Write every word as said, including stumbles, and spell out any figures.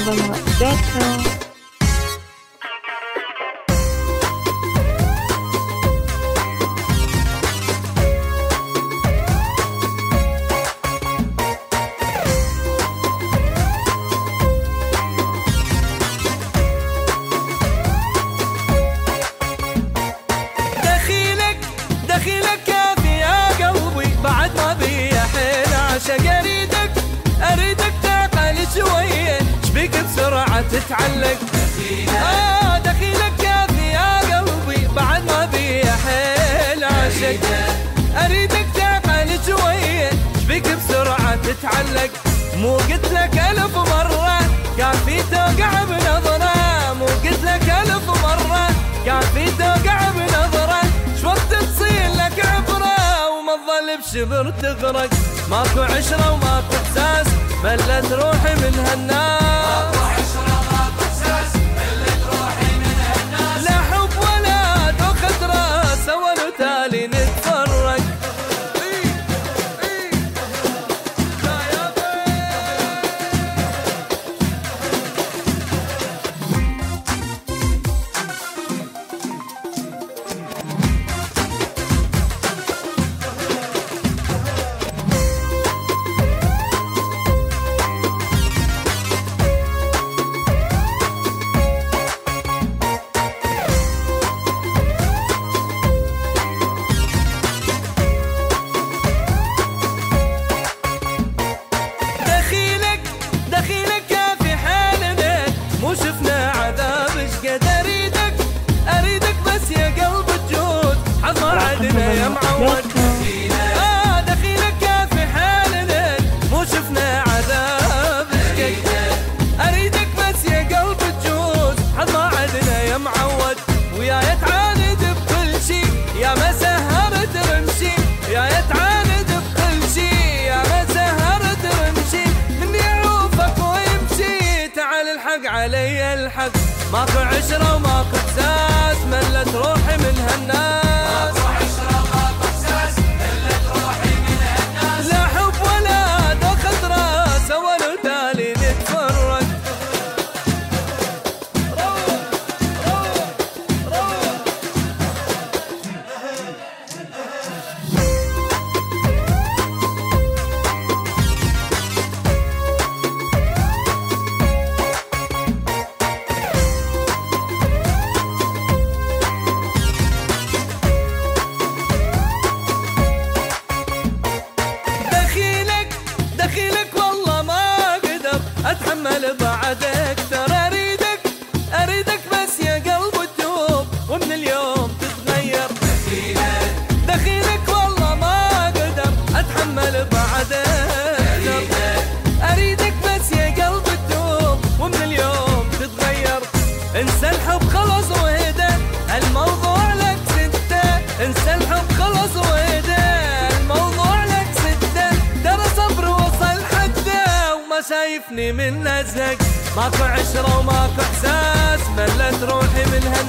بابا دوت كوم. دخيلك كافي يا قلبي بعد ما بي حيل عشق اريدك اريدك تعقل شوية شبيك بسرعة تتعلق آه دخيلك كافي يا قلبي بعد ما بي حيل عشق اريدك تعقل شوية شبيك بسرعة تتعلق مو قلت لك الف مرة كافي توقع بنظرة مو قلت لك الف مرة كافي توقع بنظرة شوقت تصير لك عبرة وما تظل بشبر تغرق ماكو عشرة وماكو احساس ملت روحي من هالناس ماكو عشرة وماكو احساس ملت روحي من هالناس لا حب ولا دوخة راس اول وتالي نتفرق شفنا عذاب شقد اريدك اريدك بس يا قلب الجود حظ ما عدنا يا معود اه دخيلك كافي حالنا مو شفنا عذاب شقد اريدك بس يا قلب الجود حظ ما عدنا يا معود ويا تعاند بكل شي يا ما سهرت رمشي يا تعاند بكل شي يا ما سهرت رمشي من يعوفك ويمشي تعال الحق علي الحق ماكو عشرة وماكو احساس ملت روحي من هالناس ماكو عشرة وماكو احساس ملت روحي من هالناس لا حب ولا دوخة راس اول وتالي نتفرق روح روح روح دخيلك والله ما اقدر اتحمل بعدك ترى اريدك اريدك بس يا قلب تدوب ومن اليوم تتغير دخيلك دخيلك والله ما اقدر اتحمل بعدك اريدك بس يا قلب تدوب ومن اليوم تتغير انسى الحب خلص وهدى الموضوع لك ستة انسى الحب خلص وهدى الموضوع لك ستة ترى صبر وصل حده وما شايفني من نزهك ماكو عشرة وماكو احساس ملت روحي من هالناس